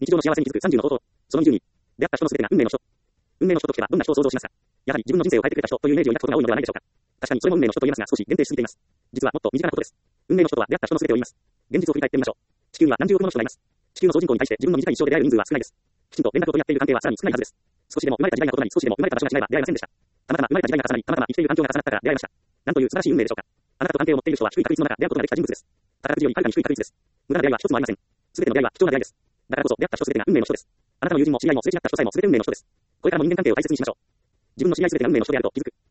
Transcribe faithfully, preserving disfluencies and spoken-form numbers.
日常の幸せに気づくさんじゅうの方法。そのにじゅうに。出会った人のすべてが運命の人。運命の人としてはどんな人を想像しますか？やはり自分の人生を変えてくれた人というイメージを抱くことが多いのではないでしょうか。確かにそれも運命の人と言えますが少し限定しすぎています。実はもっと身近なことです。運命の人とは出会った人のすべてを言います。現実を振り返ってみましょう。地球には何十億もの人がいます。地球の総人口に対して自分の短い一生で出会える人数は少ないです。きちんと連絡を取り合っている関係はさらに少ないはずです。少しでも生まれた時代が異なり、少しでも生まれた場所が違えば出会えませんでした。たまたま生まれた時代が重なり、たまたま生きている環境が重なったから出会いました。なんという素晴らしい運命でしょうか。あなたと関係を持っている人は低い確率の中出会うことができた人物です。宝くじよりはるかに低い確率です。無駄な出会いは一つもありません。すべての出会いは貴重な出会いです。だからこそ出会った人すべてが運命の人です。あなたの友人も知り合いもすれ違った人さえもすべて運命の人です。これからも人間関係を大切にしましょう。自分の知り合いすべてが運命の人であると気づく。